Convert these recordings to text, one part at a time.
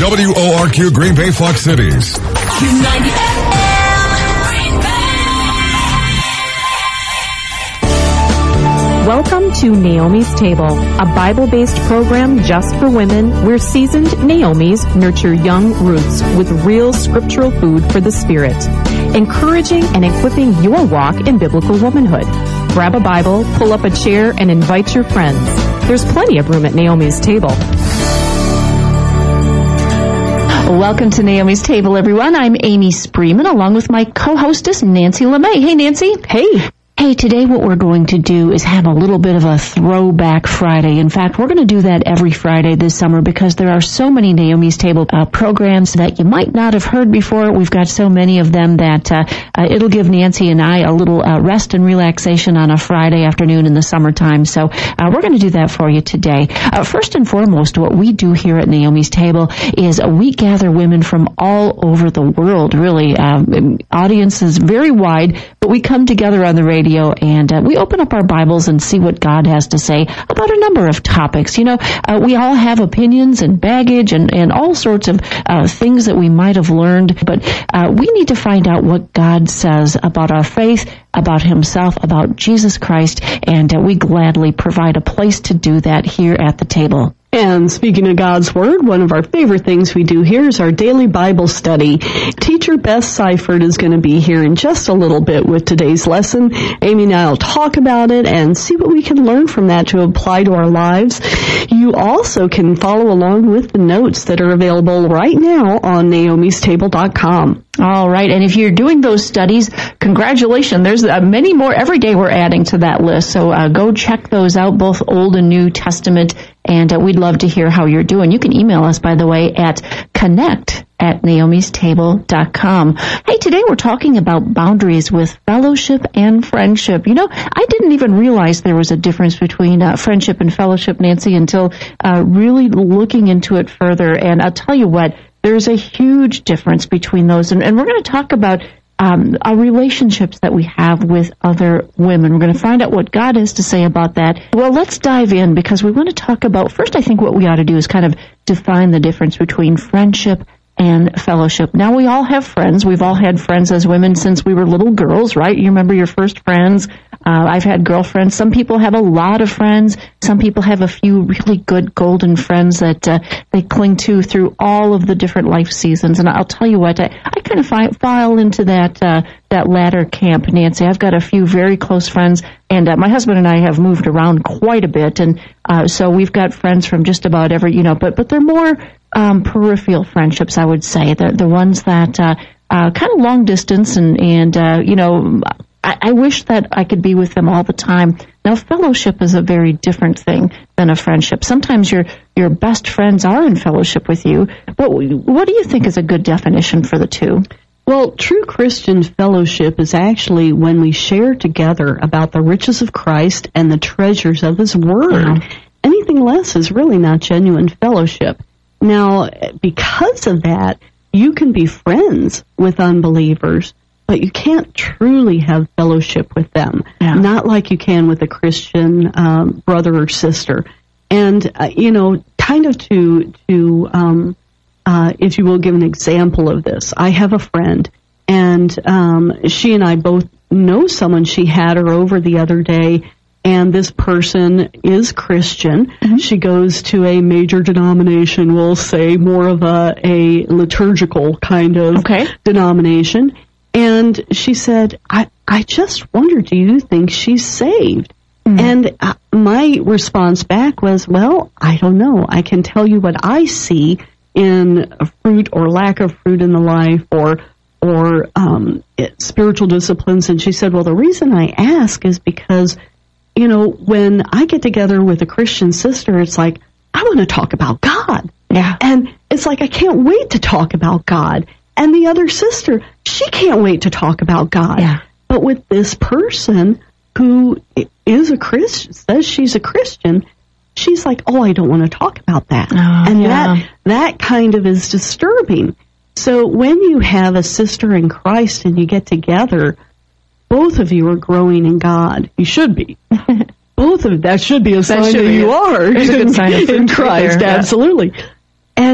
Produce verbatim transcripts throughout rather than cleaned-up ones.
W O R Q Green Bay, Fox Cities. Q ninety F M, Green Bay. Welcome to Naomi's Table, a Bible-based program just for women where seasoned Naomis nurture young Ruths with real scriptural food for the spirit, encouraging and equipping your walk in biblical womanhood. Grab a Bible, pull up a chair, and invite your friends. There's plenty of room at Naomi's Table. Welcome to Naomi's Table, everyone. I'm Amy Spreeman, along with my co-hostess, Nancy LeMay. Hey, Nancy. Hey. Hey, today what we're going to do is have a little bit of a throwback Friday. In fact, we're going to do that every Friday this summer because there are so many Naomi's Table uh, programs that you might not have heard before. We've got so many of them that uh, uh, it'll give Nancy and I a little uh, rest and relaxation on a Friday afternoon in the summertime. So uh, we're going to do that for you today. Uh, first and foremost, what we do here at Naomi's Table is uh, we gather women from all over the world, really. Um, audience is very wide, but we come together on the radio and uh, we open up our Bibles and see what God has to say about a number of topics. You know, uh, we all have opinions and baggage and, and all sorts of uh, things that we might have learned, but uh, we need to find out what God says about our faith, about himself, about Jesus Christ, and uh, we gladly provide a place to do that here at the table. And speaking of God's Word, one of our favorite things we do here is our daily Bible study. Teacher Beth Seifert is going to be here in just a little bit with today's lesson. Amy and I will talk about it and see what we can learn from that to apply to our lives. You also can follow along with the notes that are available right now on naomis table dot com. All right, and if you're doing those studies, congratulations. There's uh, many more every day we're adding to that list, so uh, go check those out, both Old and New Testament, and uh, we'd love to hear how you're doing. You can email us, by the way, at connect at naomis table dot com. Hey, today we're talking about boundaries with fellowship and friendship. You know, I didn't even realize there was a difference between uh, friendship and fellowship, Nancy, until uh, really looking into it further, and I'll tell you what, there's a huge difference between those, and, and we're going to talk about um, our relationships that we have with other women. We're going to find out what God has to say about that. Well, let's dive in because we want to talk about, first I think what we ought to do is kind of define the difference between friendship and fellowship. Now, we all have friends. We've all had friends as women since we were little girls, right? You remember your first friends. Uh, I've had girlfriends. Some people have a lot of friends. Some people have a few really good golden friends that uh, they cling to through all of the different life seasons. And I'll tell you what, I, I kind of fi- file into that uh, that latter camp, Nancy. I've got a few very close friends, and uh, my husband and I have moved around quite a bit, and uh, so we've got friends from just about every, you know, but but they're more um, peripheral friendships, I would say. They're the ones that uh, uh, kind of long distance, and and uh, you know. I wish that I could be with them all the time. Now, fellowship is a very different thing than a friendship. Sometimes your your best friends are in fellowship with you. But what do you think is a good definition for the two? Well, true Christian fellowship is actually when we share together about the riches of Christ and the treasures of His Word. Yeah. Anything less is really not genuine fellowship. Now, because of that, you can be friends with unbelievers, but you can't truly have fellowship with them, yeah. Not like you can with a Christian um, brother or sister. And, uh, you know, kind of to, to um, uh, if you will, give an example of this. I have a friend, and um, she and I both know someone. She had her over the other day, and this person is Christian. Mm-hmm. She goes to a major denomination, we'll say more of a, a liturgical kind of okay. denomination. And she said, I, I just wonder, do you think she's saved? Mm-hmm. And uh, my response back was, well, I don't know. I can tell you what I see in fruit or lack of fruit in the life or or um, it, spiritual disciplines. And she said, well, the reason I ask is because, you know, when I get together with a Christian sister, it's like, I want to talk about God. Yeah. And it's like, I can't wait to talk about God. And the other sister, she can't wait to talk about God. Yeah. But with this person who is a Christian, says she's a Christian, she's like, oh, I don't want to talk about that. Oh, and yeah. that that kind of is disturbing. So when you have a sister in Christ and you get together, both of you are growing in God. You should be. Both of that should be a sign that, that you are There's a good sign of in Christ. There, yeah. Absolutely. And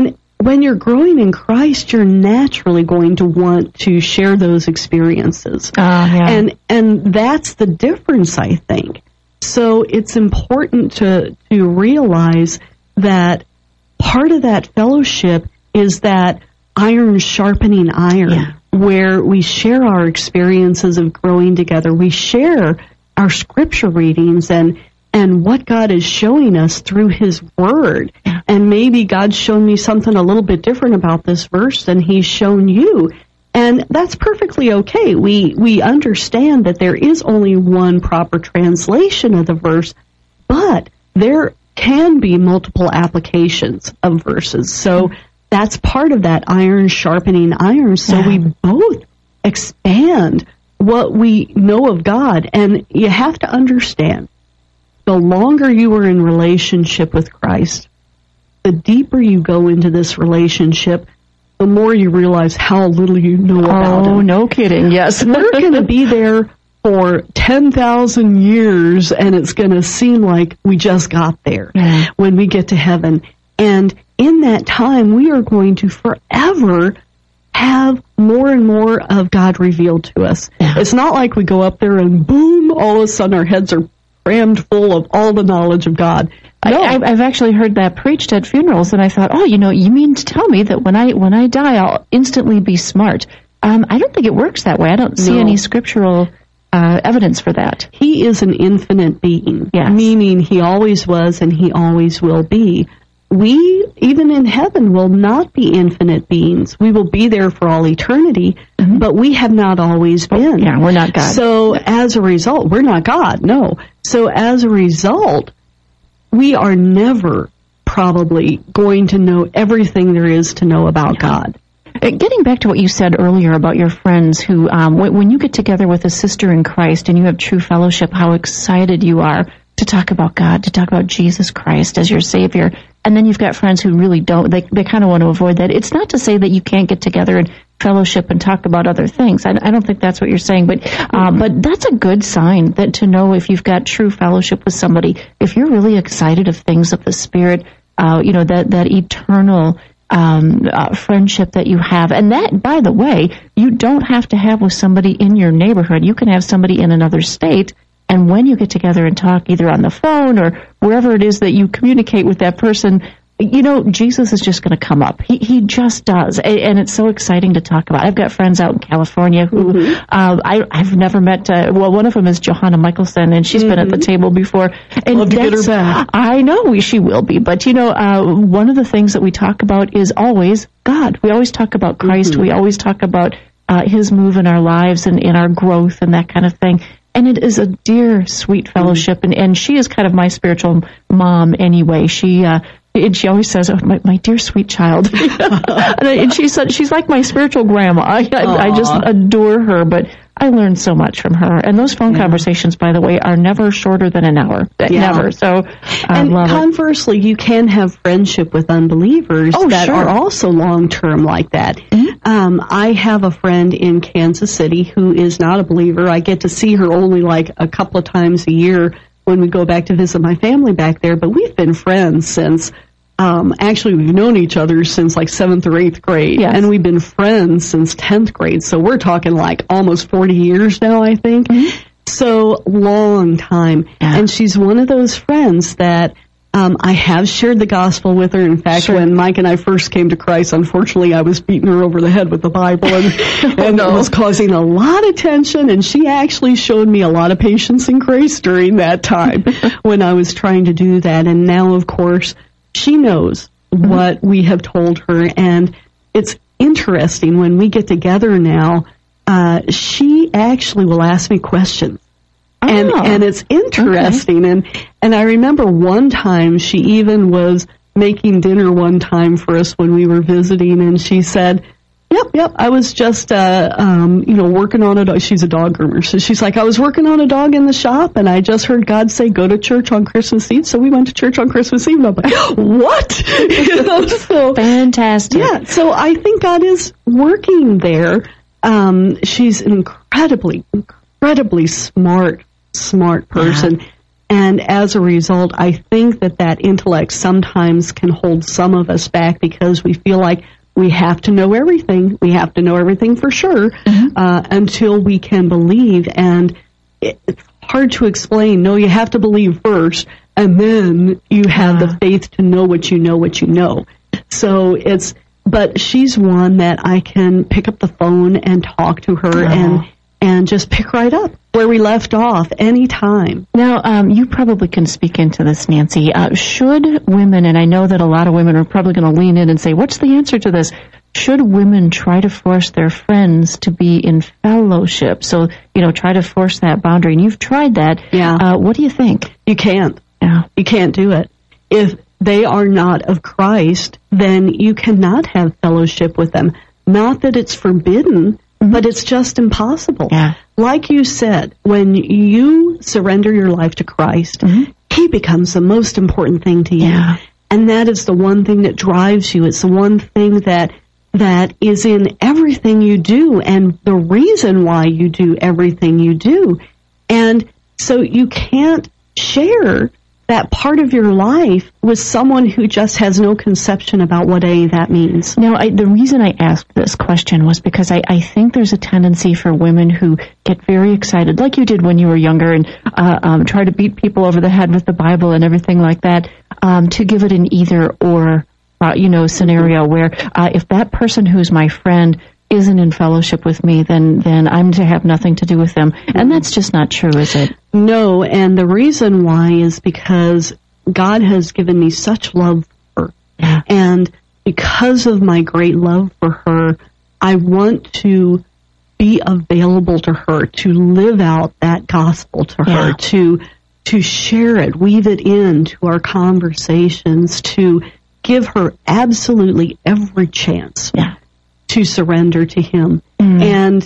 when you're growing in Christ, you're naturally going to want to share those experiences. Uh, yeah. And and that's the difference, I think. So it's important to to realize that part of that fellowship is that iron sharpening iron, yeah. where we share our experiences of growing together. We share our scripture readings and and what God is showing us through His Word. Yeah. And maybe God's shown me something a little bit different about this verse than He's shown you. And that's perfectly okay. We we understand that there is only one proper translation of the verse, but there can be multiple applications of verses. So that's part of that iron sharpening iron. So Yeah. we both expand what we know of God. And you have to understand, the longer you are in relationship with Christ, the deeper you go into this relationship, the more you realize how little you know about Oh, Him. no kidding. Yes. We're going to be there for ten thousand years, and it's going to seem like we just got there Yeah. when we get to heaven. And in that time, we are going to forever have more and more of God revealed to us. Yeah. It's not like we go up there and boom, all of a sudden our heads are crammed full of all the knowledge of God. No. I, I've actually heard that preached at funerals, and I thought, oh, you know, you mean to tell me that when I when I die, I'll instantly be smart? Um, I don't think it works that way. I don't see No. any scriptural uh, evidence for that. He is an infinite being, Yes. meaning He always was and He always will be. We, even in heaven, will not be infinite beings. We will be there for all eternity, Mm-hmm. but we have not always been. Yeah, we're not God. So as a result, we're not God, no. So as a result, we are never probably going to know everything there is to know about God. Uh, Getting back to what you said earlier about your friends who, um, w- when you get together with a sister in Christ and you have true fellowship, how excited you are to talk about God, to talk about Jesus Christ as your Savior. And then you've got friends who really don't. They they kind of want to avoid that. It's not to say that you can't get together and fellowship and talk about other things. I, I don't think that's what you're saying, but uh, but that's a good sign that to know if you've got true fellowship with somebody, if you're really excited of things of the Spirit, uh, you know, that that eternal um, uh, friendship that you have. And that, by the way, you don't have to have with somebody in your neighborhood. You can have somebody in another state. And when you get together and talk, either on the phone or wherever it is that you communicate with that person, you know, Jesus is just going to come up. He he just does. A- And it's so exciting to talk about. I've got friends out in California who Mm-hmm. uh, I, I've never met. Uh, well, one of them is Johanna Michelson, and she's mm-hmm. been at the table before. And Love to get her back. I know we, she will be. But, you know, uh, one of the things that we talk about is always God. We always talk about Christ. Mm-hmm. We always talk about uh, His move in our lives and in our growth and that kind of thing. And it is a dear, sweet fellowship, and, and she is kind of my spiritual mom anyway. She uh, and she always says, "Oh, my, my dear, sweet child," and, I, and she said she's like my spiritual grandma. I, I, I just adore her, but I learned so much from her. And those phone Yeah. conversations, by the way, are never shorter than an hour. Yeah. Never. So I And love it. conversely, you can have friendship with unbelievers Oh, that sure. are also long-term like that. Um, I have a friend in Kansas City who is not a believer. I get to see her only like a couple of times a year when we go back to visit my family back there, but we've been friends since, um, actually we've known each other since like seventh or eighth grade, Yes. and we've been friends since tenth grade, so we're talking like almost forty years now, I think. So long time. Yeah. And she's one of those friends that um, I have shared the gospel with her. In fact, Sure. when Mike and I first came to Christ, unfortunately, I was beating her over the head with the Bible, and, and no. it was causing a lot of tension, and she actually showed me a lot of patience and grace during that time when I was trying to do that. And now, of course, she knows what we have told her, and it's interesting when we get together now, uh, she actually will ask me questions. And Oh. and it's interesting. And and I remember one time she even was making dinner one time for us when we were visiting, and she said, Yep, yep, I was just, uh, um, you know, working on a dog. She's a dog groomer. So she's like, I was working on a dog in the shop, and I just heard God say, go to church on Christmas Eve. So we went to church on Christmas Eve. And I'm like, what? You know, so, Fantastic. yeah, so I think God is working there. Um, she's an incredibly, incredibly smart, smart person. Yeah. And as a result, I think that that intellect sometimes can hold some of us back because we feel like we have to know everything. We have to know everything for sure mm-hmm. uh, until we can believe. And it, it's hard to explain. No, you have to believe first, and then you have uh. the faith to know what you know, what you know. So it's, but she's one that I can pick up the phone and talk to her uh. and and just pick right up where we left off anytime. Now, um, you probably can speak into this, Nancy. Uh, should women, and I know that a lot of women are probably going to lean in and say, what's the answer to this? Should women try to force their friends to be in fellowship? So, you know, try to force that boundary. And you've tried that. Yeah. Uh, what do you think? You can't. Yeah. You can't do it. If they are not of Christ, then you cannot have fellowship with them. Not that it's forbidden, but it's just impossible. Yeah. Like you said, when you surrender your life to Christ, mm-hmm. He becomes the most important thing to you. Yeah. And that is the one thing that drives you. It's the one thing that that is in everything you do and the reason why you do everything you do. And so you can't share that part of your life with someone who just has no conception about what any of that means. Now, I, the reason I asked this question was because I, I think there's a tendency for women who get very excited, like you did when you were younger, and uh, um, try to beat people over the head with the Bible and everything like that, um, to give it an either-or, uh, you know, scenario where uh, if that person who's my friend isn't in fellowship with me, then then I'm to have nothing to do with them. And that's just not true, is it? No, and the reason why is because God has given me such love for her. Yeah. And because of my great love for her, I want to be available to her, to live out that gospel to yeah. her, to to share it, weave it into our conversations, to give her absolutely every chance. Yeah. To surrender to Him. Mm. And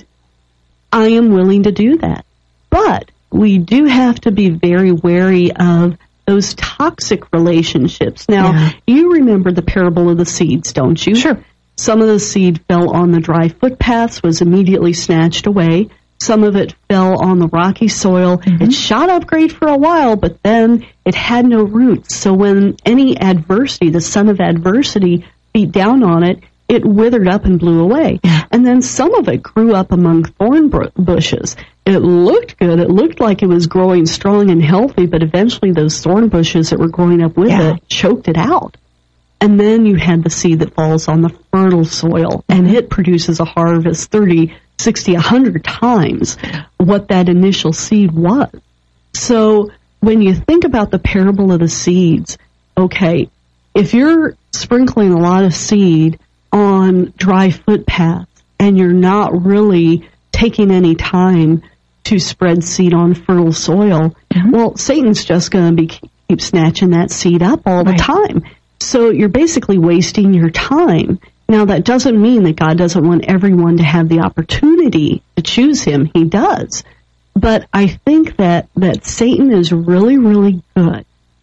I am willing to do that. But we do have to be very wary of those toxic relationships. Now, yeah. you remember the parable of the seeds, don't you? Sure. Some of the seed fell on the dry footpaths, was immediately snatched away. Some of it fell on the rocky soil. Mm-hmm. It shot up great for a while, but then it had no roots. So when any adversity, the son of adversity, beat down on it, it withered up and blew away. And then some of it grew up among thorn bushes. It looked good. It looked like it was growing strong and healthy, but eventually those thorn bushes that were growing up with yeah. it choked it out. And then you had the seed that falls on the fertile soil, and it produces a harvest thirty, sixty, one hundred times what that initial seed was. So when you think about the parable of the seeds, okay, if you're sprinkling a lot of seed on dry footpaths and you're not really taking any time to spread seed on fertile soil, mm-hmm. well, Satan's just going to be keep snatching that seed up all right. the time. So you're basically wasting your time. Now, that doesn't mean that God doesn't want everyone to have the opportunity to choose Him. He does. But I think that, that Satan is really, really good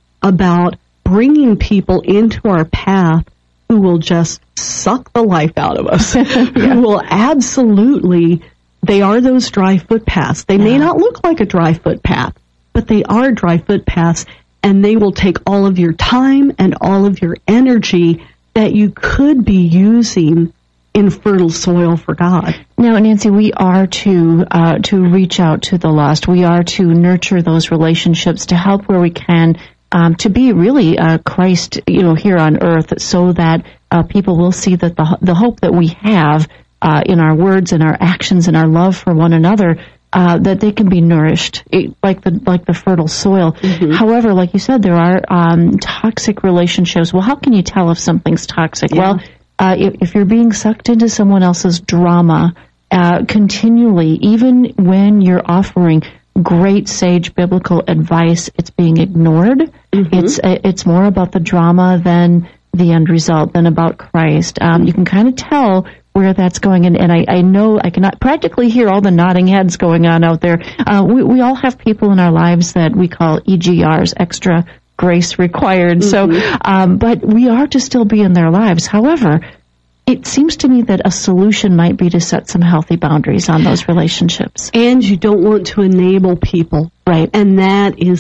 about bringing people into our path who will just suck the life out of us, yeah. who will absolutely, they are those dry footpaths. They yeah. may not look like a dry footpath, but they are dry footpaths, and they will take all of your time and all of your energy that you could be using in fertile soil for God. Now, Nancy, we are to uh, to reach out to the lost. We are to nurture those relationships, to help where we can, um, to be really uh, Christ, you know, here on earth, so that uh, people will see that the the hope that we have uh, in our words and our actions and our love for one another, uh, that they can be nourished it, like the like the fertile soil. Mm-hmm. However, like you said, there are um, toxic relationships. Well, how can you tell if something's toxic? Yeah. Well, Uh, if, if you're being sucked into someone else's drama uh, continually, even when you're offering great sage biblical advice, it's being ignored. Mm-hmm. It's uh, it's more about the drama than the end result, than about Christ. Um, you can kind of tell where that's going, and, and I, I know I can practically hear all the nodding heads going on out there. Uh, we, we all have people in our lives that we call E G Rs, extra grace required. Mm-hmm. So, um, but we are to still be in their lives. However, it seems to me that a solution might be to set some healthy boundaries on those relationships. And you don't want to enable people. Right. And that is key.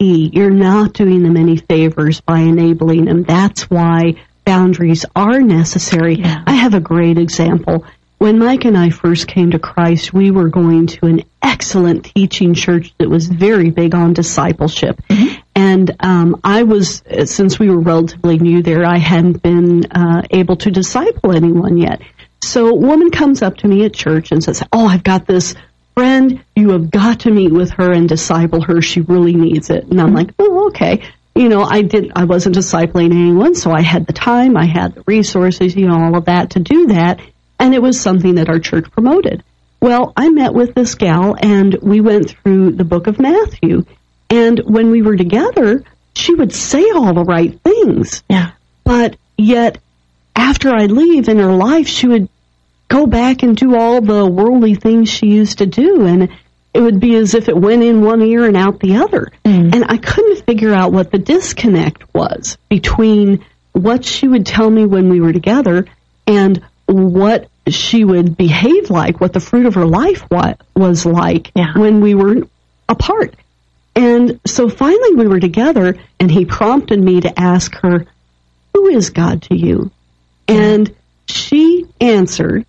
key. You're not doing them any favors by enabling them. That's why boundaries are necessary. Yeah. I have a great example. When Mike and I first came to Christ, we were going to an excellent teaching church that was very big on discipleship. Mm-hmm. And um, I was, since we were relatively new there, I hadn't been uh, able to disciple anyone yet. So a woman comes up to me at church and says, oh, I've got this friend. You have got to meet with her and disciple her. She really needs it. And I'm mm-hmm. like, oh, okay. You know, I didn't, I wasn't discipling anyone, so I had the time, I had the resources, you know, all of that to do that. And it was something that our church promoted. Well, I met with this gal, and we went through the book of Matthew. And when we were together, she would say all the right things. Yeah. But yet, after I'd leave in her life, she would go back and do all the worldly things she used to do. And it would be as if it went in one ear and out the other. Mm. And I couldn't figure out what the disconnect was between what she would tell me when we were together and what she would behave like, what the fruit of her life wa- was like yeah. when we were apart. And so finally we were together, and he prompted me to ask her, who is God to you? Mm. And she answered,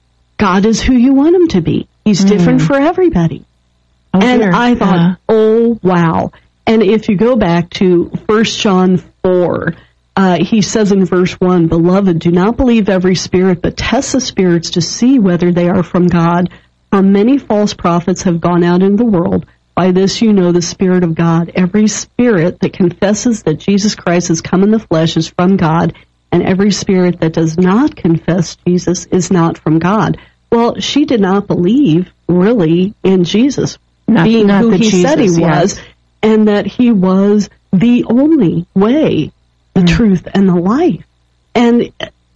God is who you want him to be. He's mm. different for everybody. Oh, and dear. I thought, yeah. oh, wow. And if you go back to First John four, uh, he says in verse one, Beloved, do not believe every spirit, but test the spirits to see whether they are from God. For many false prophets have gone out into the world. By this you know the Spirit of God. Every spirit that confesses that Jesus Christ has come in the flesh is from God, and every spirit that does not confess Jesus is not from God. Well, she did not believe, really, in Jesus, not, being not who he Jesus, said he was, yes. and that he was the only way, the mm. truth, and the life. And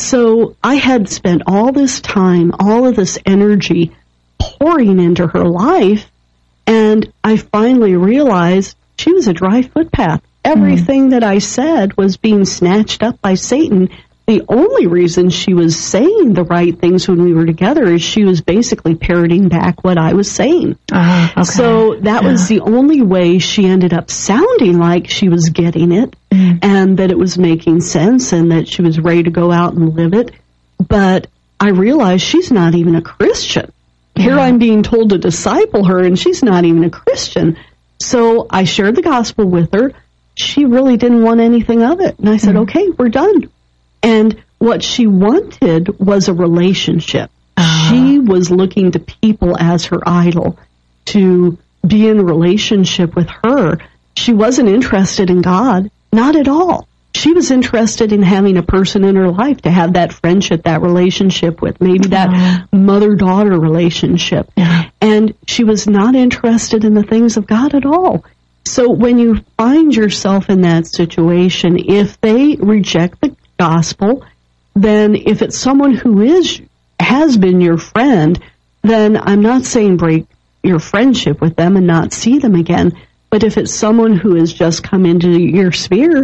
so I had spent all this time, all of this energy pouring into her life, and I finally realized she was a dry footpath. Everything mm. that I said was being snatched up by Satan. The only reason she was saying the right things when we were together is she was basically parroting back what I was saying. Uh, okay. So that yeah. was the only way she ended up sounding like she was getting it mm. and that it was making sense and that she was ready to go out and live it. But I realized she's not even a Christian. Yeah. Here I'm being told to disciple her, and she's not even a Christian. So I shared the gospel with her. She really didn't want anything of it. And I said, mm. okay, we're done. And what she wanted was a relationship. Uh-huh. She was looking to people as her idol, to be in a relationship with her. She wasn't interested in God, not at all. She was interested in having a person in her life to have that friendship, that relationship with, maybe that uh-huh. mother-daughter relationship. Uh-huh. And she was not interested in the things of God at all. So when you find yourself in that situation, if they reject the gospel, then if it's someone who is has been your friend, then I'm not saying break your friendship with them and not see them again. But if it's someone who has just come into your sphere,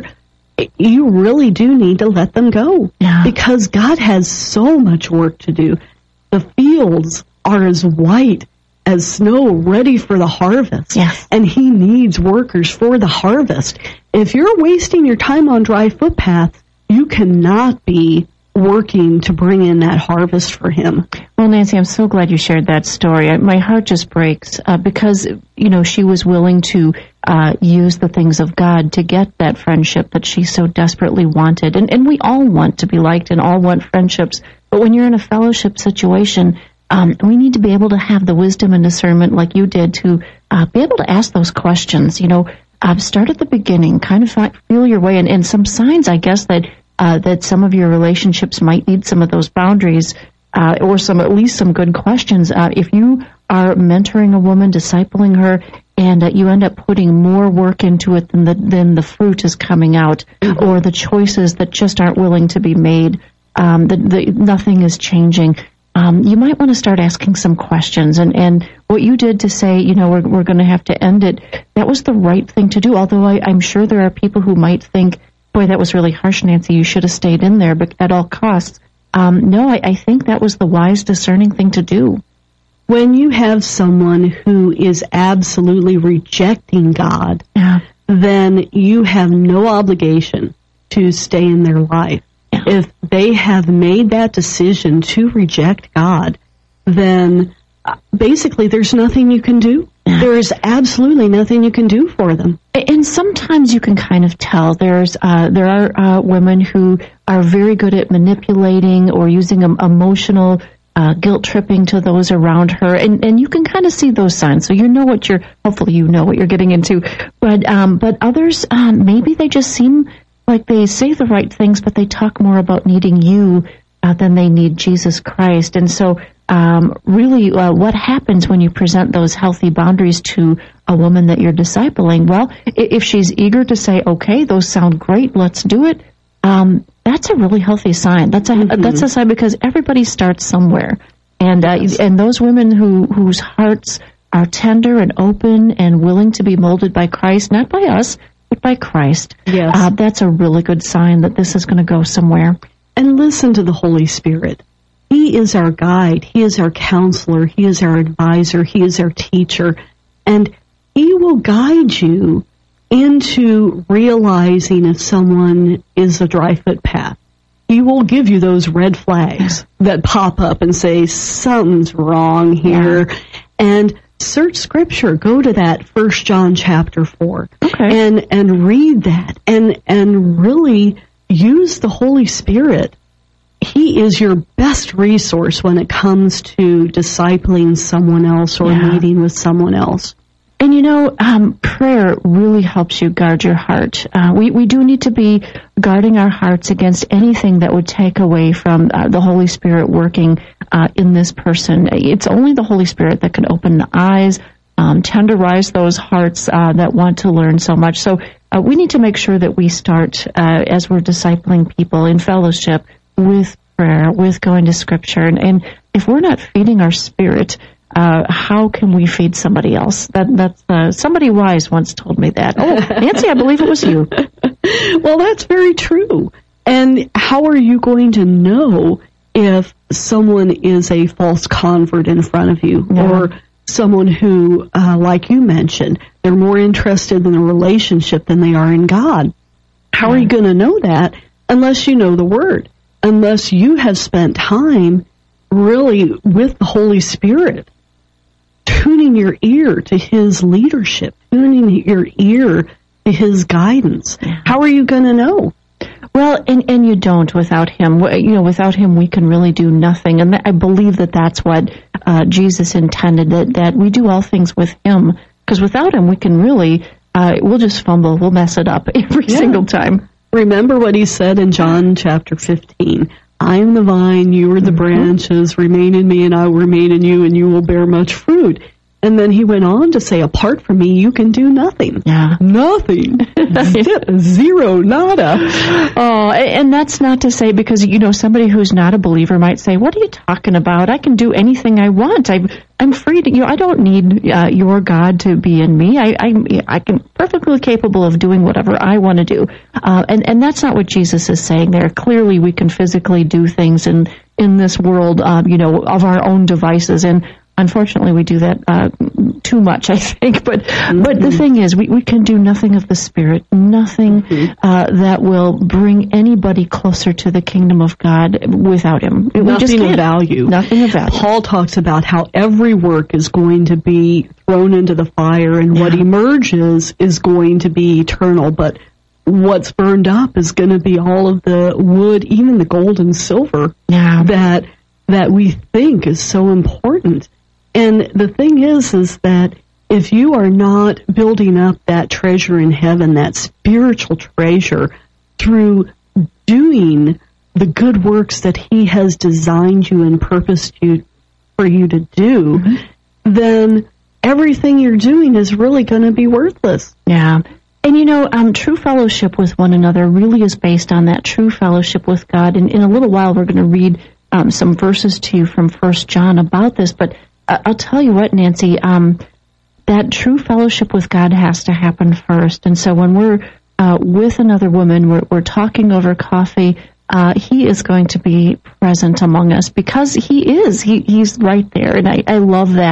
you really do need to let them go. Yeah. Because God has so much work to do. The fields are as white as snow, ready for the harvest. Yes. And he needs workers for the harvest. If you're wasting your time on dry footpaths, you cannot be working to bring in that harvest for him. Well, Nancy, I'm so glad you shared that story. I, my heart just breaks uh, because, you know, she was willing to uh, use the things of God to get that friendship that she so desperately wanted. And, and we all want to be liked and all want friendships. But when you're in a fellowship situation, um, we need to be able to have the wisdom and discernment like you did to uh, be able to ask those questions, you know. Uh, start at the beginning, kind of feel your way, and, and some signs, I guess, that uh, that some of your relationships might need some of those boundaries, uh, or some at least some good questions. Uh, if you are mentoring a woman, discipling her, and uh, you end up putting more work into it than the than the fruit is coming out, mm-hmm. or the choices that just aren't willing to be made, um, the, the, nothing is changing. Um, you might want to start asking some questions. And, and what you did to say, you know, we're, we're going to have to end it, that was the right thing to do. Although I, I'm sure there are people who might think, boy, that was really harsh, Nancy. You should have stayed in there, but at all costs. Um, no, I, I think that was the wise, discerning thing to do. When you have someone who is absolutely rejecting God, yeah. then you have no obligation to stay in their life. Yeah. If they have made that decision to reject God, then uh, basically there's nothing you can do. Yeah. There is absolutely nothing you can do for them. And sometimes you can kind of tell. There's uh, there are uh, women who are very good at manipulating or using um, emotional uh, guilt tripping to those around her, and and you can kind of see those signs. So you know what you're. Hopefully, you know what you're getting into. But um, but others, um, maybe they just seem like they say the right things, but they talk more about needing you uh, than they need Jesus Christ. And so, um, really, uh, what happens when you present those healthy boundaries to a woman that you're discipling? Well, if she's eager to say, "Okay, those sound great, let's do it," um, that's a really healthy sign. That's a mm-hmm. that's a sign, because everybody starts somewhere, and uh, yes. and those women who whose hearts are tender and open and willing to be molded by Christ, not by us, but by Christ. Yes. Uh, that's a really good sign that this is going to go somewhere. And listen to the Holy Spirit. He is our guide. He is our counselor. He is our advisor. He is our teacher. And He will guide you into realizing if someone is a dry footpath. He will give you those red flags that pop up and say, something's wrong here. Yeah. And search Scripture. Go to that First John chapter four, okay. and and read that, and and really use the Holy Spirit. He is your best resource when it comes to discipling someone else or yeah. meeting with someone else. And you know, um, prayer really helps you guard your heart. Uh, we, we do need to be guarding our hearts against anything that would take away from uh, the Holy Spirit working uh, in this person. It's only the Holy Spirit that can open the eyes, um, tenderize those hearts uh, that want to learn so much. So uh, we need to make sure that we start, uh, as we're discipling people in fellowship, with prayer, with going to Scripture. And, and if we're not feeding our spirit, Uh, how can we feed somebody else? That that's uh, somebody wise once told me that. Oh, Nancy, I believe it was you. Well, that's very true. And how are you going to know if someone is a false convert in front of you, yeah. or someone who, uh, like you mentioned, they're more interested in a relationship than they are in God? How yeah. are you going to know that unless you know the Word, unless you have spent time really with the Holy Spirit, tuning your ear to His leadership, tuning your ear to His guidance? Yeah. How are you going to know? Well, and, and you don't without Him. You know, without Him, we can really do nothing. And I believe that that's what uh, Jesus intended, that, that we do all things with Him. Because without Him, we can really, uh, we'll just fumble, we'll mess it up every yeah. single time. Remember what He said in John chapter fifteen. I am the vine, you are the mm-hmm. branches, remain in me and I will remain in you, and you will bear much fruit. And then He went on to say, apart from me, you can do nothing. Yeah. Nothing. Zero, nada. Oh, and that's not to say, because, you know, somebody who's not a believer might say, what are you talking about? I can do anything I want. I'm, I'm free to, you know, I don't need uh, your God to be in me. I, I, I can perfectly capable of doing whatever I want to do. Uh, and, and that's not what Jesus is saying there. Clearly, we can physically do things in, in this world, um, you know, of our own devices. And unfortunately, we do that uh, too much, I think. But mm-hmm. but the thing is, we, we can do nothing of the Spirit, nothing mm-hmm. uh, that will bring anybody closer to the kingdom of God without Him. We nothing just of value. Nothing of value. Paul talks about how every work is going to be thrown into the fire, and yeah. what emerges is going to be eternal. But what's burned up is going to be all of the wood, even the gold and silver yeah. that that we think is so important. And the thing is, is that if you are not building up that treasure in heaven, that spiritual treasure, through doing the good works that He has designed you and purposed you for you to do, mm-hmm. then everything you're doing is really going to be worthless. Yeah. And you know, um, true fellowship with one another really is based on that true fellowship with God. And in a little while, we're going to read um, some verses to you from First John about this, but I'll tell you what, Nancy, um, that true fellowship with God has to happen first. And so when we're uh, with another woman, we're, we're talking over coffee, uh, He is going to be present among us, because He is. He, he's right there. And I, I love that.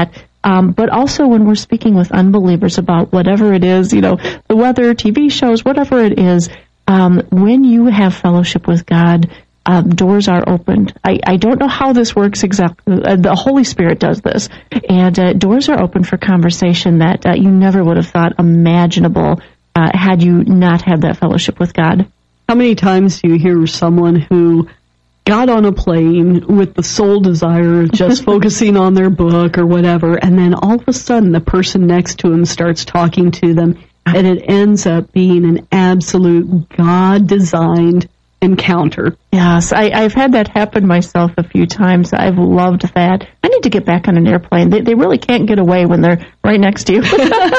um, but also when we're speaking with unbelievers about whatever it is, you know, the weather, T V shows, whatever it is, um, when you have fellowship with God, uh, doors are opened. I, I don't know how this works exactly. Uh, the Holy Spirit does this, and uh, doors are open for conversation that uh, you never would have thought imaginable uh, had you not had that fellowship with God. How many times do you hear someone who got on a plane with the sole desire of just focusing on their book or whatever, and then all of a sudden the person next to him starts talking to them, and it ends up being an absolute God-designed encounter. Yes, I, I've had that happen myself a few times. I've loved that. I need to get back on an airplane. They, they really can't get away when they're right next to you. They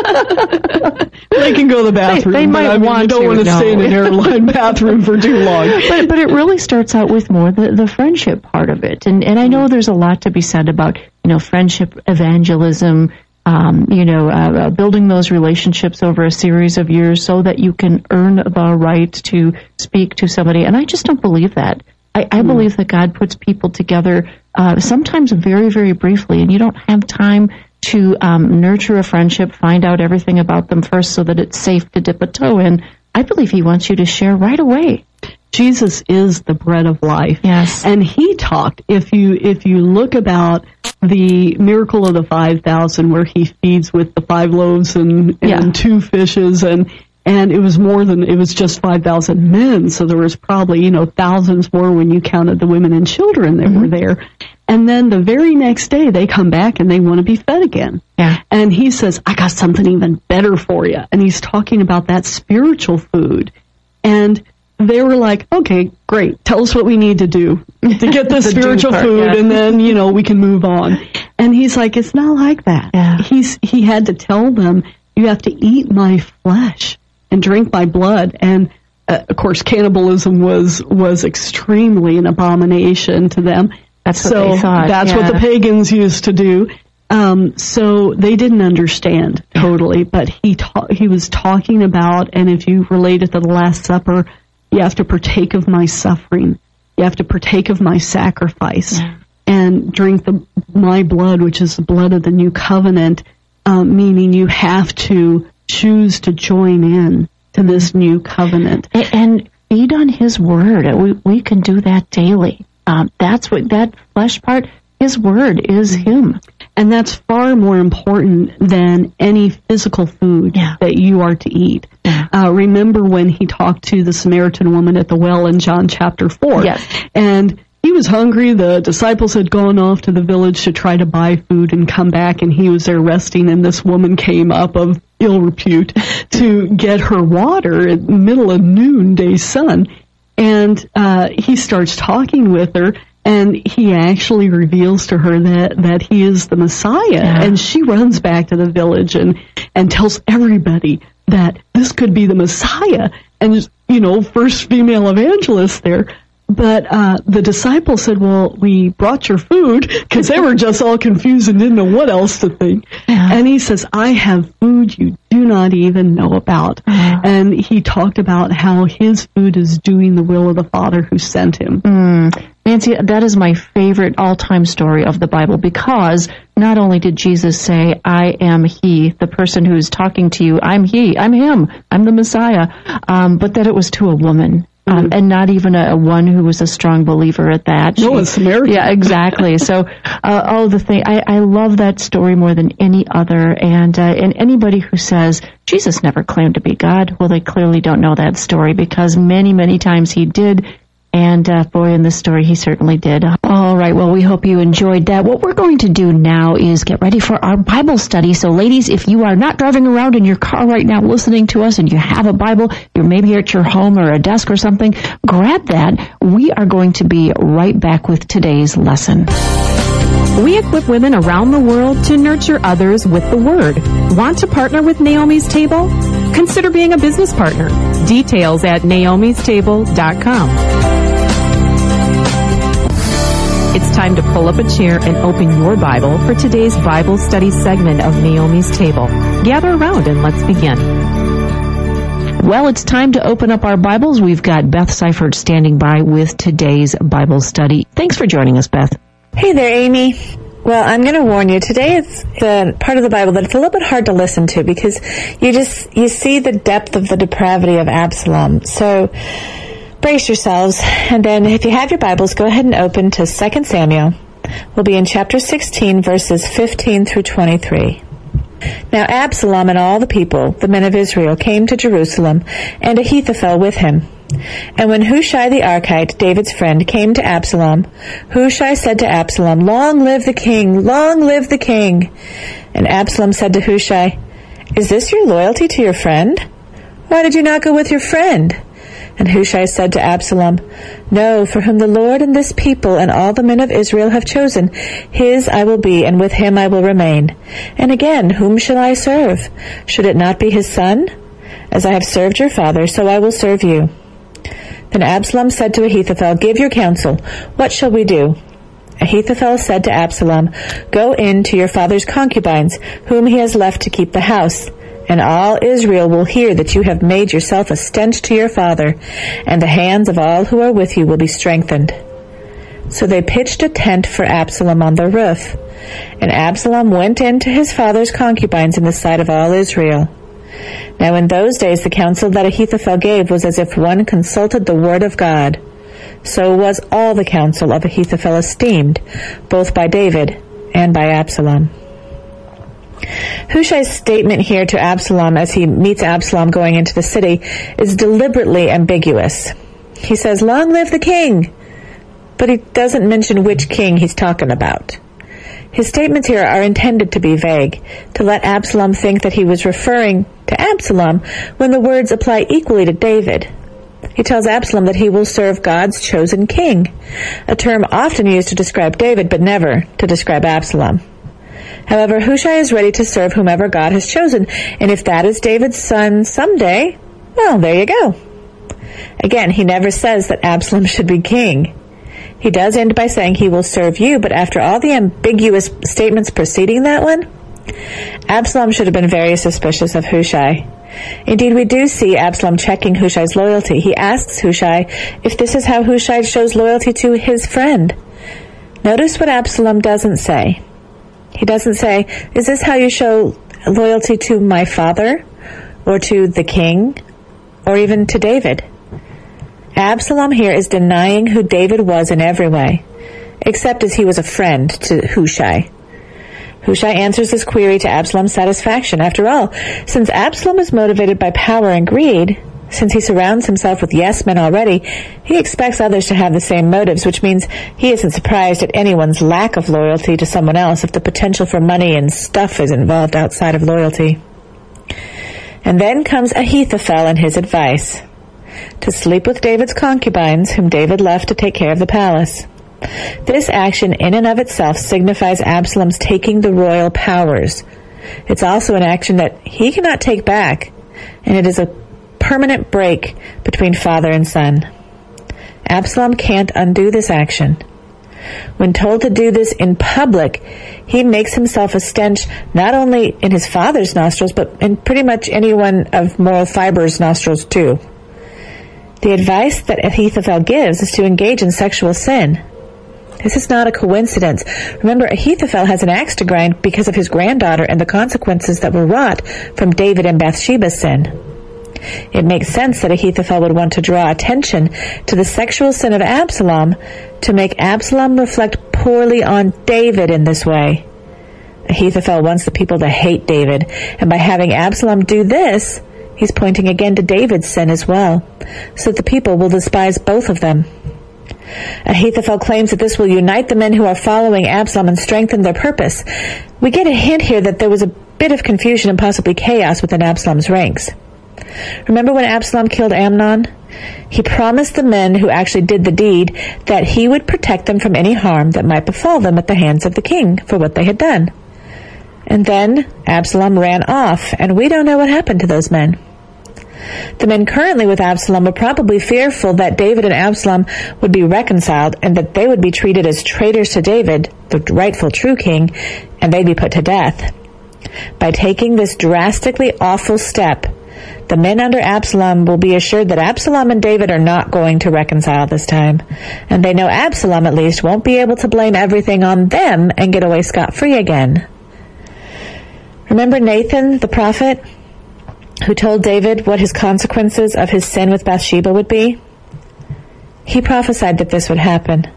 can go to the bathroom. They, they might but, I mean, want you don't to, want to no. stay in an airline bathroom for too long. But but it really starts out with more the, the friendship part of it. And and I know there's a lot to be said about, you know, friendship evangelism, um, you know, uh, building those relationships over a series of years so that you can earn the right to speak to somebody. And I just don't believe that. I, I mm. believe that God puts people together uh, sometimes very, very briefly, and you don't have time to um, nurture a friendship, find out everything about them first so that it's safe to dip a toe in. I believe he wants you to share right away. Jesus is the bread of life. Yes. And he talked, if you if you look about the miracle of the five thousand where he feeds with the five loaves and, and yeah. two fishes, and and it was more than, it was just five thousand men, so there was probably, you know, thousands more when you counted the women and children that mm-hmm. were there. And then the very next day they come back and they want to be fed again. Yeah. And he says, I got something even better for you. And he's talking about that spiritual food. And they were like, okay, great. Tell us what we need to do to get this spiritual part, food, yeah. and then, you know, we can move on. And he's like, it's not like that. Yeah. He's He had to tell them, you have to eat my flesh and drink my blood. And, uh, of course, cannibalism was, was extremely an abomination to them. That's what so they thought. That's yeah. what the pagans used to do. Um, so they didn't understand totally, but he ta- he was talking about, and if you relate it to the Last Supper, you have to partake of my suffering. You have to partake of my sacrifice yeah. and drink the my blood, which is the blood of the new covenant, um, meaning you have to choose to join in to this new covenant. And, and feed on his word. We, we can do that daily. Um, that's what, that flesh part, his word is him. And that's far more important than any physical food yeah. that you are to eat. Yeah. Uh, remember when he talked to the Samaritan woman at the well in John chapter four? Yes. And he was hungry. The disciples had gone off to the village to try to buy food and come back, and he was there resting, and this woman came up of ill repute to get her water in the middle of noonday sun. And uh, he starts talking with her, and he actually reveals to her that, that he is the Messiah. Yeah. And she runs back to the village and, and tells everybody that this could be the Messiah. And, you know, first female evangelist there. But uh the disciples said, well, we brought your food, because they were just all confused and didn't know what else to think. Yeah. And he says, I have food you do not even know about. Yeah. And he talked about how his food is doing the will of the Father who sent him. Mm. Nancy, that is my favorite all-time story of the Bible, because not only did Jesus say, I am he, the person who's talking to you, I'm he, I'm him, I'm the Messiah, um, but that it was to a woman. Um, and not even a, a one who was a strong believer at that. No, she, a Samaritan. Yeah, exactly. So, uh, all the thing, I, I love that story more than any other. And, uh, and anybody who says Jesus never claimed to be God, well, they clearly don't know that story, because many, many times he did. And, uh, boy, in this story, he certainly did. All right. Well, we hope you enjoyed that. What we're going to do now is get ready for our Bible study. So, ladies, if you are not driving around in your car right now listening to us and you have a Bible, you're maybe at your home or a desk or something, grab that. We are going to be right back with today's lesson. We equip women around the world to nurture others with the Word. Want to partner with Naomi's Table? Consider being a business partner. Details at naomis table dot com. It's time to pull up a chair and open your Bible for today's Bible study segment of Naomi's Table. Gather around and let's begin. Well, it's time to open up our Bibles. We've got Beth Seifert standing by with today's Bible study. Thanks for joining us, Beth. Hey there, Amy. Well, I'm going to warn you. Today it's the part of the Bible that it's a little bit hard to listen to because you just, you see the depth of the depravity of Absalom. So brace yourselves. And then if you have your Bibles, go ahead and open to Second Samuel. We'll be in chapter sixteen, verses fifteen through twenty-three. Now Absalom and all the people, the men of Israel, came to Jerusalem, and Ahithophel with him. And when Hushai the Archite, David's friend, came to Absalom, Hushai said to Absalom, "Long live the king! Long live the king!" And Absalom said to Hushai, "Is this your loyalty to your friend? Why did you not go with your friend?" And Hushai said to Absalom, "No, for whom the Lord and this people and all the men of Israel have chosen, his I will be, and with him I will remain. And again, whom shall I serve? Should it not be his son? As I have served your father, so I will serve you." Then Absalom said to Ahithophel, "Give your counsel. What shall we do?" Ahithophel said to Absalom, "Go in to your father's concubines, whom he has left to keep the house. And all Israel will hear that you have made yourself a stench to your father, and the hands of all who are with you will be strengthened." So they pitched a tent for Absalom on the roof. And Absalom went in to his father's concubines in the sight of all Israel. Now in those days the counsel that Ahithophel gave was as if one consulted the word of God. So was all the counsel of Ahithophel esteemed, both by David and by Absalom. Hushai's statement here to Absalom as he meets Absalom going into the city is deliberately ambiguous. He says, "Long live the king," but he doesn't mention which king he's talking about. His statements here are intended to be vague, to let Absalom think that he was referring to Absalom when the words apply equally to David. He tells Absalom that he will serve God's chosen king, a term often used to describe David but never to describe Absalom. However, Hushai is ready to serve whomever God has chosen, and if that is David's son someday, well, there you go. Again, he never says that Absalom should be king. He does end by saying he will serve you, but after all the ambiguous statements preceding that one, Absalom should have been very suspicious of Hushai. Indeed, we do see Absalom checking Hushai's loyalty. He asks Hushai if this is how Hushai shows loyalty to his friend. Notice what Absalom doesn't say. He doesn't say, "Is this how you show loyalty to my father, or to the king, or even to David?" Absalom here is denying who David was in every way, except as he was a friend to Hushai. Hushai answers this query to Absalom's satisfaction. After all, since Absalom is motivated by power and greed, since he surrounds himself with yes-men already, he expects others to have the same motives, which means he isn't surprised at anyone's lack of loyalty to someone else if the potential for money and stuff is involved outside of loyalty. And then comes Ahithophel and his advice: to sleep with David's concubines, whom David left to take care of the palace. This action in and of itself signifies Absalom's taking the royal powers. It's also an action that he cannot take back, and it is a permanent break between father and son. Absalom can't undo this action. When told to do this in public, he makes himself a stench not only in his father's nostrils, but in pretty much anyone of moral fiber's nostrils too. The advice that Ahithophel gives is to engage in sexual sin. This is not a coincidence. Remember, Ahithophel has an axe to grind because of his granddaughter and the consequences that were wrought from David and Bathsheba's sin. It makes sense that Ahithophel would want to draw attention to the sexual sin of Absalom to make Absalom reflect poorly on David in this way. Ahithophel wants the people to hate David, and by having Absalom do this, he's pointing again to David's sin as well, so that the people will despise both of them. Ahithophel claims that this will unite the men who are following Absalom and strengthen their purpose. We get a hint here that there was a bit of confusion and possibly chaos within Absalom's ranks. Remember when Absalom killed Amnon? He promised the men who actually did the deed that he would protect them from any harm that might befall them at the hands of the king for what they had done. And then Absalom ran off, and we don't know what happened to those men. The men currently with Absalom were probably fearful that David and Absalom would be reconciled and that they would be treated as traitors to David, the rightful true king, and they'd be put to death. By taking this drastically awful step, The men under Absalom will be assured that Absalom and David are not going to reconcile this time, and they know Absalom, at least, won't be able to blame everything on them and get away scot-free again. Remember Nathan, the prophet, who told David what his consequences of his sin with Bathsheba would be? He prophesied that this would happen.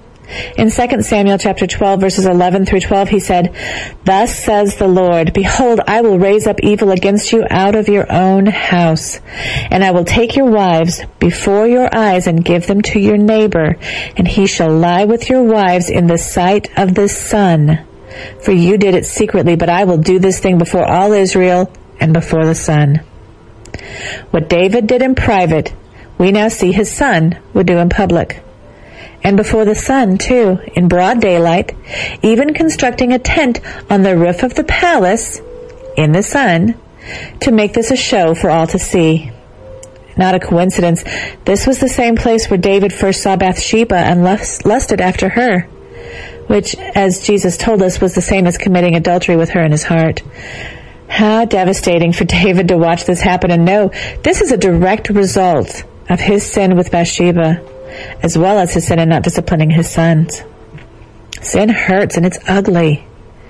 In Second Samuel chapter twelve, verses eleven through twelve, he said, "Thus says the Lord, Behold, I will raise up evil against you out of your own house, and I will take your wives before your eyes and give them to your neighbor, and he shall lie with your wives in the sight of the sun. For you did it secretly, but I will do this thing before all Israel and before the sun." What David did in private, we now see his son would do in public. And before the sun, too, in broad daylight, even constructing a tent on the roof of the palace, in the sun, to make this a show for all to see. Not a coincidence, this was the same place where David first saw Bathsheba and lust- lusted after her, which, as Jesus told us, was the same as committing adultery with her in his heart. How devastating for David to watch this happen and know this is a direct result of his sin with Bathsheba, as well as his sin in not disciplining his sons. Sin hurts, and it's ugly.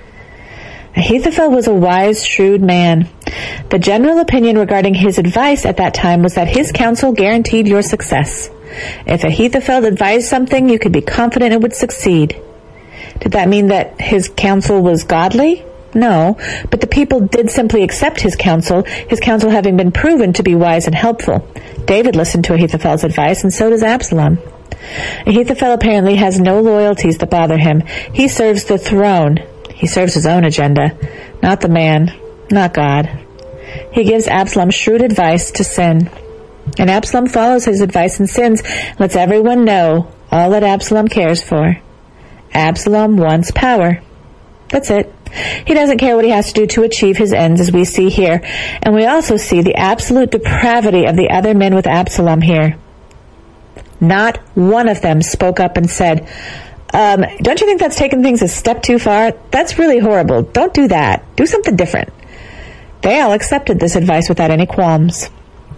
Ahithophel was a wise, shrewd man. The general opinion regarding his advice at that time was that his counsel guaranteed your success. If Ahithophel advised something, you could be confident it would succeed. Did that mean that his counsel was godly? No, but the people did simply accept his counsel, his counsel having been proven to be wise and helpful. David listened to Ahithophel's advice, and so does Absalom. Ahithophel apparently has no loyalties that bother him. He serves the throne. He serves his own agenda, not the man, not God. He gives Absalom shrewd advice to sin. And Absalom follows his advice and sins, lets everyone know all that Absalom cares for. Absalom wants power. That's it. He doesn't care what he has to do to achieve his ends, as we see here. And we also see the absolute depravity of the other men with Absalom here. Not one of them spoke up and said, um, don't you think that's taking things a step too far? That's really horrible. Don't do that. Do something different. They all accepted this advice without any qualms.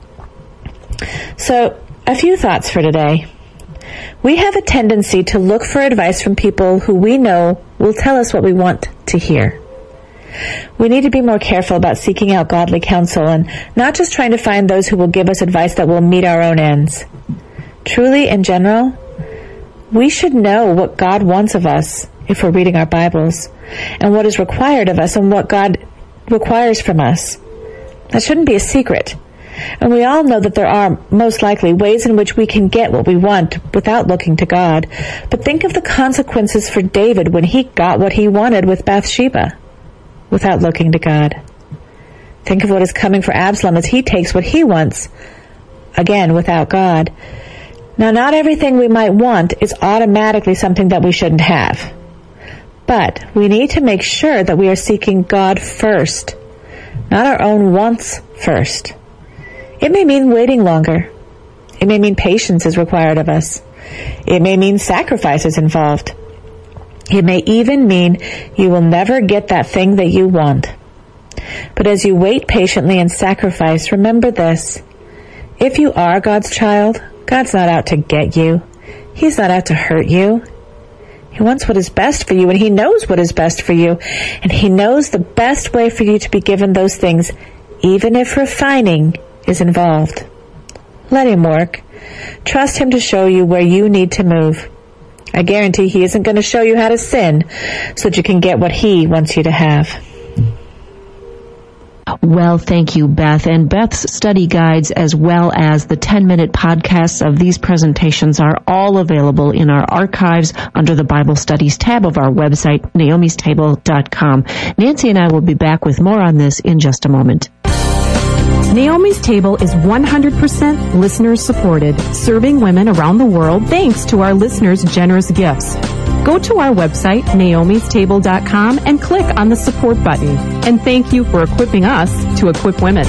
So, a few thoughts for today. We have a tendency to look for advice from people who we know will tell us what we want to hear. We need to be more careful about seeking out godly counsel and not just trying to find those who will give us advice that will meet our own ends. Truly, in general, we should know what God wants of us if we're reading our Bibles, and what is required of us and what God requires from us. That shouldn't be a secret. And we all know that there are, most likely, ways in which we can get what we want without looking to God. But think of the consequences for David when he got what he wanted with Bathsheba without looking to God. Think of what is coming for Absalom as he takes what he wants, again, without God. Now, not everything we might want is automatically something that we shouldn't have. But we need to make sure that we are seeking God first, not our own wants first. It may mean waiting longer. It may mean patience is required of us. It may mean sacrifice is involved. It may even mean you will never get that thing that you want. But as you wait patiently and sacrifice, remember this. If you are God's child, God's not out to get you. He's not out to hurt you. He wants what is best for you, and He knows what is best for you. And He knows the best way for you to be given those things, even if refining is involved. Let Him work. Trust Him to show you where you need to move. I guarantee He isn't going to show you how to sin so that you can get what He wants you to have. Well, thank you, Beth. And Beth's study guides as well as the ten-minute podcasts of these presentations are all available in our archives under the Bible Studies tab of our website, naomis table dot com. Nancy and I will be back with more on this in just a moment. Naomi's Table is one hundred percent listeners supported, serving women around the world thanks to our listeners' generous gifts. Go to our website, naomis table dot com, and click on the support button. And thank you for equipping us to equip women.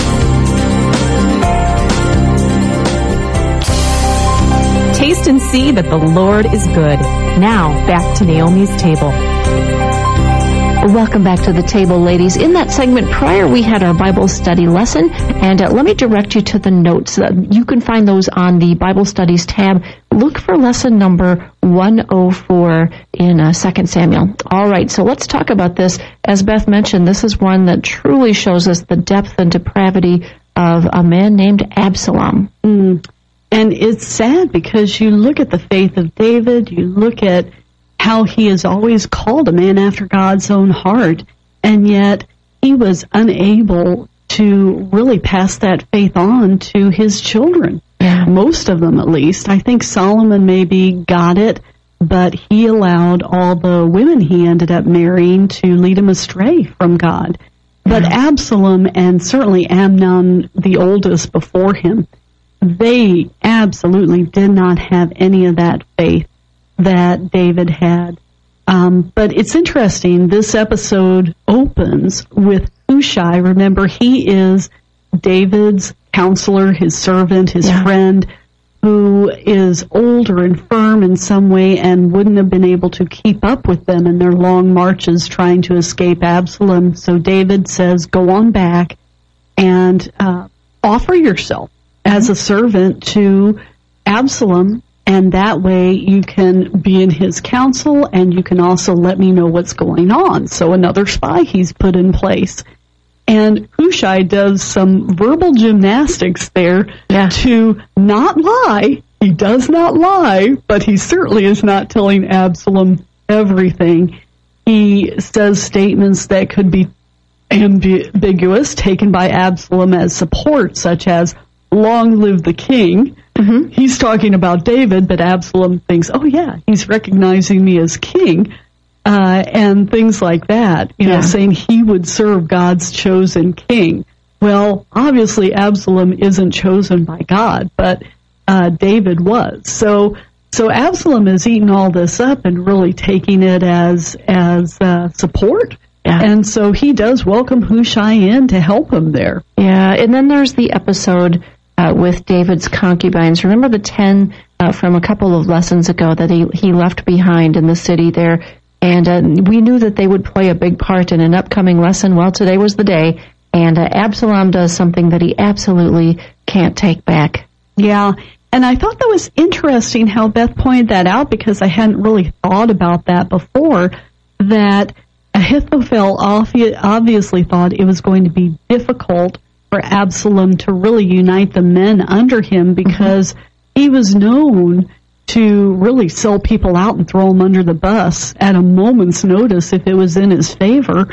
Taste and see that the Lord is good. Now, back to Naomi's Table. Welcome back to the table, ladies. In that segment prior, we had our Bible study lesson, and uh, let me direct you to the notes. Uh, you can find those on the Bible Studies tab. Look for lesson number one oh four in uh, Second Samuel. All right, so let's talk about this. As Beth mentioned, this is one that truly shows us the depth and depravity of a man named Absalom. Mm. And it's sad because you look at the faith of David, you look at how he is always called a man after God's own heart, and yet he was unable to really pass that faith on to his children. Yeah. Most of them, at least. I think Solomon maybe got it, but he allowed all the women he ended up marrying to lead him astray from God. But yeah. Absalom, and certainly Amnon, the oldest before him, they absolutely did not have any of that faith that David had. Um, but it's interesting, this episode opens with Hushai. Remember, he is David's counselor, his servant, his yeah. friend, who is older and firm in some way and wouldn't have been able to keep up with them in their long marches trying to escape Absalom. So David says, go on back and uh, offer yourself mm-hmm. as a servant to Absalom, and that way you can be in his counsel and you can also let me know what's going on. So another spy he's put in place. And Hushai does some verbal gymnastics there yeah. to not lie. He does not lie, but he certainly is not telling Absalom everything. He says statements that could be ambiguous, taken by Absalom as support, such as, long live the king. Mm-hmm. He's talking about David, but Absalom thinks, oh yeah, he's recognizing me as king, uh, and things like that, you yeah. know, saying he would serve God's chosen king. Well, obviously Absalom isn't chosen by God, but uh, David was. So, so Absalom is eating all this up and really taking it as as uh, support. Yeah. And so he does welcome Hushai in to help him there. Yeah, and then there's the episode Uh, with David's concubines. Remember the ten uh, from a couple of lessons ago that he, he left behind in the city there, and uh, we knew that they would play a big part in an upcoming lesson. Well, today was the day, and uh, Absalom does something that he absolutely can't take back. Yeah, and I thought that was interesting how Beth pointed that out, because I hadn't really thought about that before, that Ahithophel obviously thought it was going to be difficult for Absalom to really unite the men under him, because mm-hmm. he was known to really sell people out and throw them under the bus at a moment's notice if it was in his favor.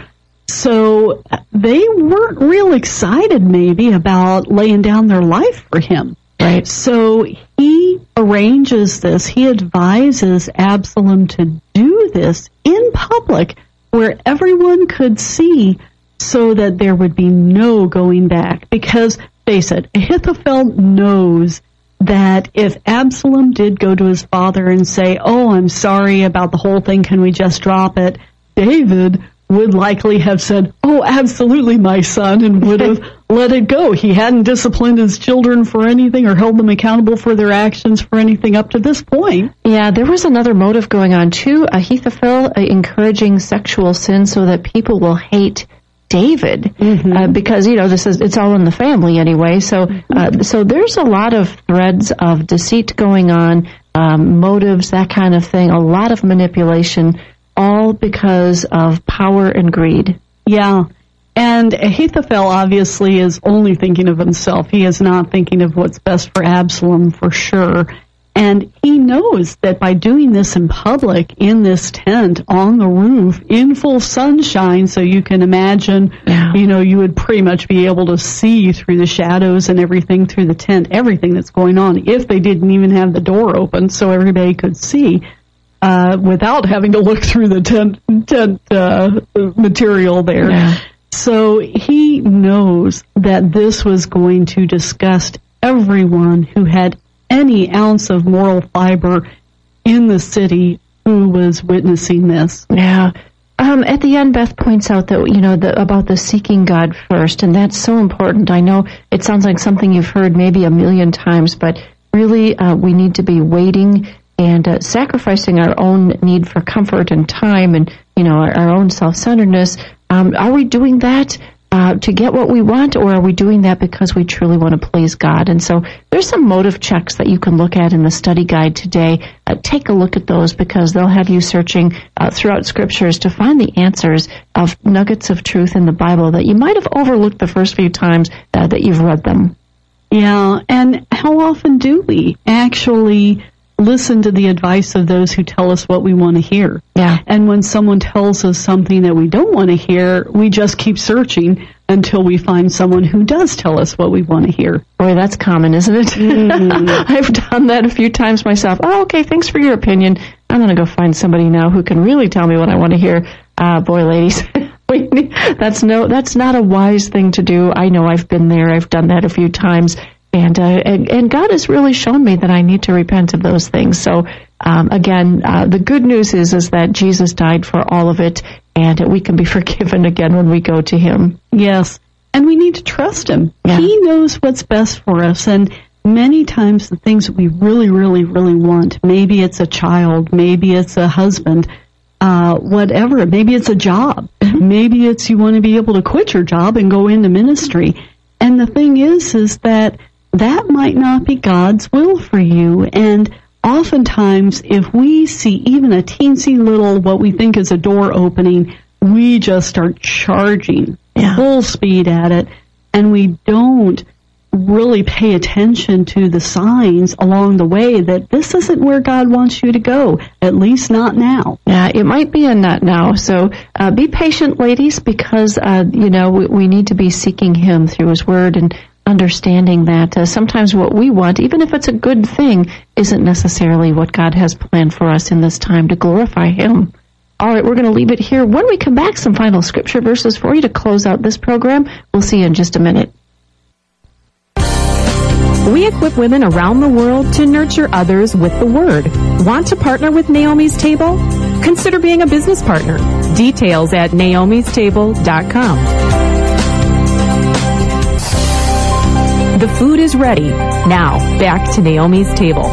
So they weren't real excited maybe about laying down their life for him. Right. So he arranges this. He advises Absalom to do this in public where everyone could see, so that there would be no going back. Because, face it, Ahithophel knows that if Absalom did go to his father and say, oh, I'm sorry about the whole thing, can we just drop it? David would likely have said, oh, absolutely, my son, and would have let it go. He hadn't disciplined his children for anything or held them accountable for their actions for anything up to this point. Yeah, there was another motive going on, too. Ahithophel uh, encouraging sexual sin so that people will hate David, mm-hmm. uh, because, you know, this is, it's all in the family anyway. So, uh, so there's a lot of threads of deceit going on, um, motives, that kind of thing, a lot of manipulation, all because of power and greed. Yeah. And Ahithophel obviously is only thinking of himself. He is not thinking of what's best for Absalom for sure. And he knows that by doing this in public, in this tent, on the roof, in full sunshine, so you can imagine, yeah. you know, you would pretty much be able to see through the shadows and everything through the tent, everything that's going on, if they didn't even have the door open so everybody could see, uh, without having to look through the tent, tent uh, material there. Yeah. So he knows that this was going to disgust everyone who had any ounce of moral fiber in the city who was witnessing this. Yeah. Um, at the end, Beth points out that, you know, the, about the seeking God first, and that's so important. I know it sounds like something you've heard maybe a million times, but really uh, we need to be waiting and uh, sacrificing our own need for comfort and time and, you know, our, our own self-centeredness. Um, are we doing that uh, to get what we want, or are we doing that because we truly want to please God? And so there's some motive checks that you can look at in the study guide today. Uh, take a look at those, because they'll have you searching uh, throughout scriptures to find the answers of nuggets of truth in the Bible that you might have overlooked the first few times uh, that you've read them. Yeah, and how often do we actually listen to the advice of those who tell us what we want to hear? Yeah. And when someone tells us something that we don't want to hear, we just keep searching until we find someone who does tell us what we want to hear. Boy, that's common, isn't it? Mm. I've done that a few times myself. Oh, okay, thanks for your opinion. I'm going to go find somebody now who can really tell me what I want to hear. Uh, boy, ladies, that's no, that's not a wise thing to do. I know I've been there. I've done that a few times. And, uh, and and God has really shown me that I need to repent of those things. So, um, again, uh, the good news is is that Jesus died for all of it, and we can be forgiven again when we go to Him. Yes, and we need to trust Him. Yeah. He knows what's best for us, and many times the things that we really, really, really want, maybe it's a child, maybe it's a husband, uh, whatever, maybe it's a job, mm-hmm. maybe it's you want to be able to quit your job and go into ministry. And the thing is, is that that might not be God's will for you. And oftentimes, if we see even a teensy little, what we think is a door opening, we just start charging yeah. full speed at it, and we don't really pay attention to the signs along the way that this isn't where God wants you to go, at least not now. Yeah, it might be a not now. So uh, be patient, ladies, because, uh, you know, we, we need to be seeking Him through His Word and understanding that uh, sometimes what we want, even if it's a good thing, isn't necessarily what God has planned for us in this time to glorify Him. All right, we're going to leave it here. When we come back, some final scripture verses for you to close out this program. We'll see you in just a minute. We equip women around the world to nurture others with the Word. Want to partner with Naomi's Table? Consider being a business partner. Details at naomis table dot com. The food is ready. Now, back to Naomi's Table.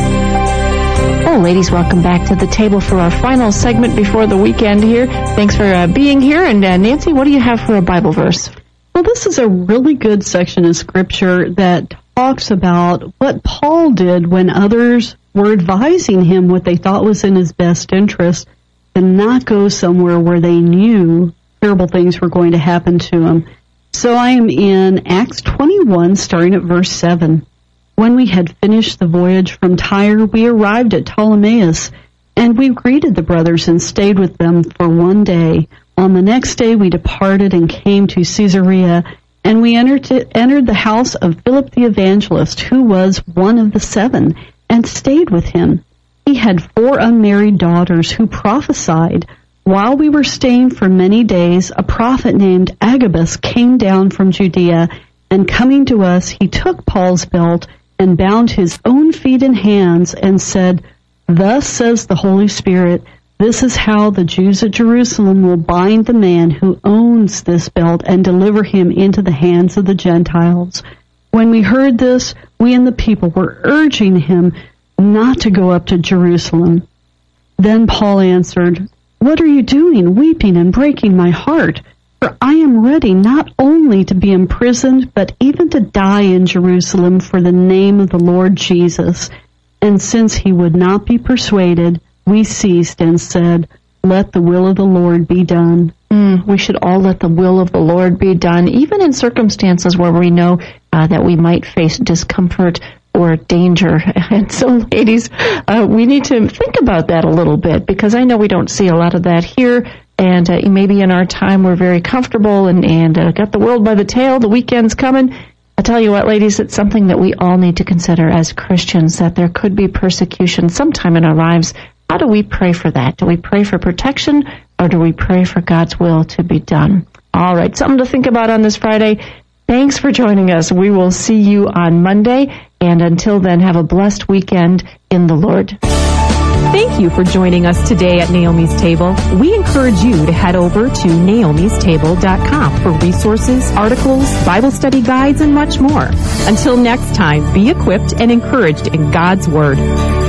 Oh, ladies, welcome back to the table for our final segment before the weekend here. Thanks for uh, being here. And uh, Nancy, what do you have for a Bible verse? Well, this is a really good section of Scripture that talks about what Paul did when others were advising him what they thought was in his best interest, to not go somewhere where they knew terrible things were going to happen to him. So I am in Acts twenty-one, starting at verse seven. When we had finished the voyage from Tyre, we arrived at Ptolemais, and we greeted the brothers and stayed with them for one day. On the next day we departed and came to Caesarea, and we entered, to, entered the house of Philip the evangelist, who was one of the seven, and stayed with him. He had four unmarried daughters who prophesied. While we were staying for many days, a prophet named Agabus came down from Judea, and coming to us, he took Paul's belt and bound his own feet and hands and said, "Thus says the Holy Spirit, this is how the Jews at Jerusalem will bind the man who owns this belt and deliver him into the hands of the Gentiles." When we heard this, we and the people were urging him not to go up to Jerusalem. Then Paul answered, "What are you doing, weeping and breaking my heart? For I am ready not only to be imprisoned, but even to die in Jerusalem for the name of the Lord Jesus." And since he would not be persuaded, we ceased and said, "Let the will of the Lord be done." Mm, we should all let the will of the Lord be done, even in circumstances where we know uh, that we might face discomfort or danger. And so, ladies, uh, we need to think about that a little bit, because I know we don't see a lot of that here, and uh, maybe in our time we're very comfortable and, and uh, got the world by the tail, the weekend's coming. I'll tell you what, ladies, it's something that we all need to consider as Christians, that there could be persecution sometime in our lives. How do we pray for that? Do we pray for protection, or do we pray for God's will to be done? All right, something to think about on this Friday. Thanks for joining us. We will see you on Monday. And until then, have a blessed weekend in the Lord. Thank you for joining us today at Naomi's Table. We encourage you to head over to naomis table dot com for resources, articles, Bible study guides, and much more. Until next time, be equipped and encouraged in God's Word.